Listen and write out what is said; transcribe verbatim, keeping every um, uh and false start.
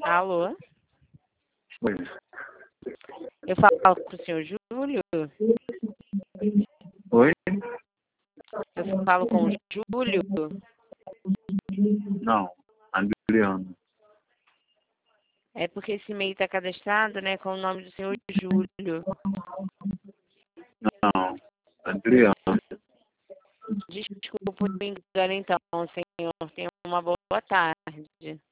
Alô? Oi. Eu falo com o senhor Júlio? Oi? Eu falo com o Júlio? Não, Adriano. É porque esse e-mail está cadastrado, né, com o nome do senhor Júlio. Não, Adriano. Desculpa o engano, então, senhor. Tenha uma boa tarde.